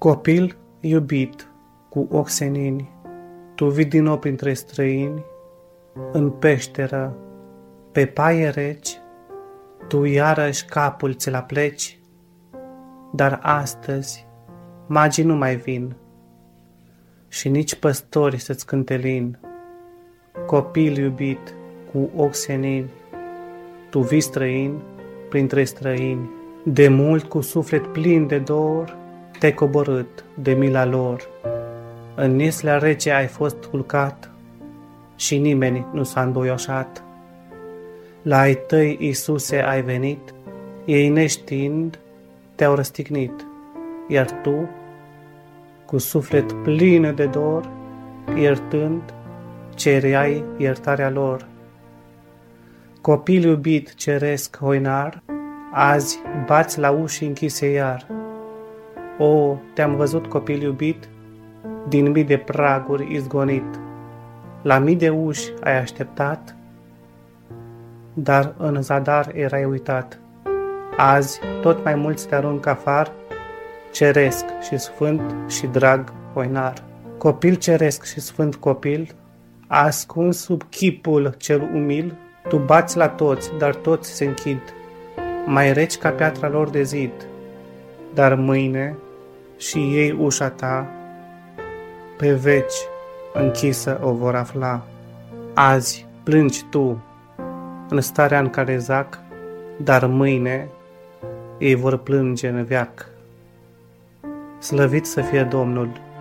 Copil iubit, cu ochi senini, tu vii din nou printre străini, în peșteră, pe paie reci, tu iarăși capul ți-l apleci, dar astăzi magii nu mai vin și nici păstori să-ți cânte lin. Copil iubit, cu ochi senini, tu vii străin printre străini, de mult cu suflet plin de dor, te-ai coborât de mila lor. În nislea rece ai fost culcat și nimeni nu s-a înduioșat. La ai tăi, Iisuse, ai venit, ei neștiind te-au răstignit, iar tu, cu suflet plin de dor, iertând, cereai iertarea lor. Copil iubit ceresc hoinar, azi bați la uși închise iar. O, te-am văzut, copil iubit, din mii de praguri izgonit. La mii de uși ai așteptat, dar în zadar erai uitat. Azi tot mai mulți te arunc afar, ceresc și sfânt și drag hoinar. Copil ceresc și sfânt copil, ascuns sub chipul cel umil, tu bați la toți, dar toți se închid, mai reci ca piatra lor de zid. Dar mâine și ei ușa ta pe veci închisă o vor afla. Azi plângi tu în starea în care zac, dar mâine ei vor plânge în veac. Slăvit să fie Domnul!